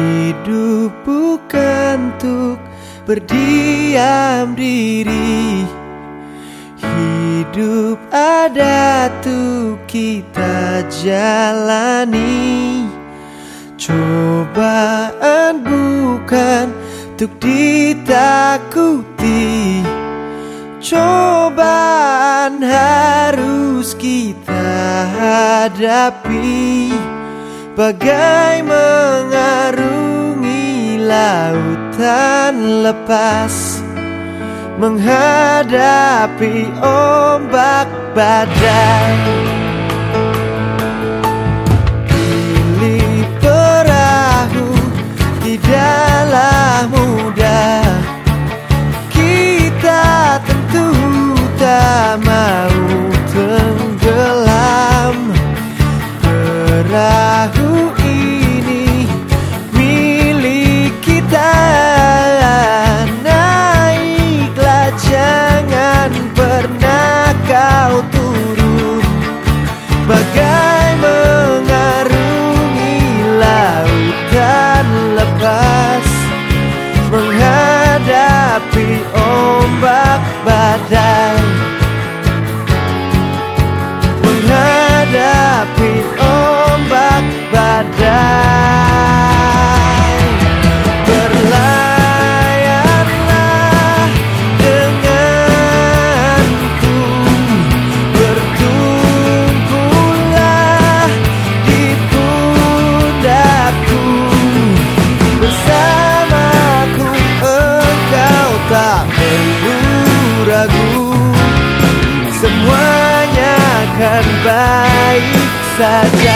Hidup bukan untuk berdiam diri. Hidup ada tuh kita jalani. Cobaan bukan untuk ditakuti. Cobaan harus kita hadapi. Bagai mengarungi lautan lepas, menghadapi ombak badai. Pilih perahu tidaklah mudah. Kita tentu tak mau tenggelam. Perahu ini milik kita. Naiklah, jangan pernah kau turun. Bagai mengarungi lautan lepas, menghadapi ombak badai. Menghadapi ombak badai. Berlayarlah denganku, bertumpulah di pundakku. Bersamaku engkau tak perlu ragu. Semuanya akan baik saja.